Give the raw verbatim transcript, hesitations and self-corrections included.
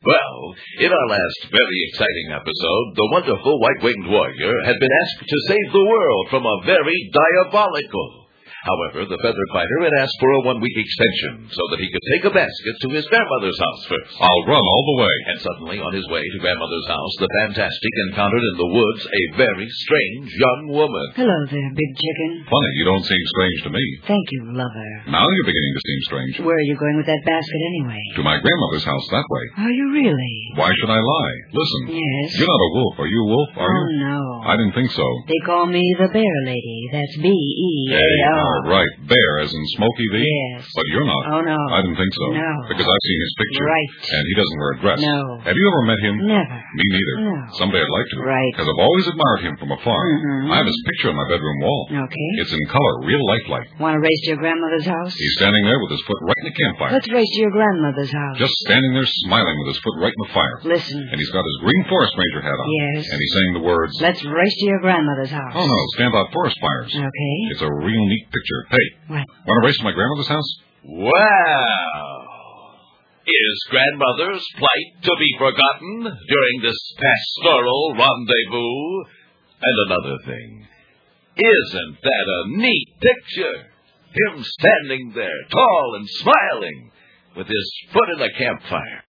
Well, in our last very exciting episode, the wonderful white-winged warrior had been asked to save the world from a very diabolical. However, the feathered fighter had asked for a one-week extension so that he could take a basket to his grandmother's house first. I'll run all the way. And suddenly, on his way to grandmother's house, the Fantastic encountered in the woods a very strange young woman. Hello there, Big Chicken. Funny, you don't seem strange to me. Thank you, lover. Now you're beginning to seem strange. Where are you going with that basket anyway? To my grandmother's house that way. Are you really? Why should I lie? Listen. Yes? You're not a wolf. Are you a wolf, are oh, you? Oh, no. I didn't think so. They call me the Bear Lady. That's B E A R. Hey, uh, right. Bear, as in Smokey the? Yes. But you're not. Oh, no. I didn't think so. No. Because I've seen his picture. Right. And he doesn't wear a dress. No. Have you ever met him? Never. Me neither. No. Someday I'd like to. Right. Because I've always admired him from afar. Mm-hmm. I have his picture on my bedroom wall. Okay. It's in color, real lifelike. Want to race to your grandmother's house? He's standing there with his foot right in the campfire. Let's race to your grandmother's house. Just standing there smiling with his foot right in the fire. Listen. And he's got his green forest ranger hat on. Yes. And he's saying the words... Let's race to your grandmother's house. Oh, no, stand out forest fires. Okay. It's a real neat picture. Hey. What? Want to race to my grandmother's house? Wow! Is grandmother's plight to be forgotten during this pastoral rendezvous? And another thing, isn't that a neat picture? Him standing there, tall and smiling, with his foot in the campfire.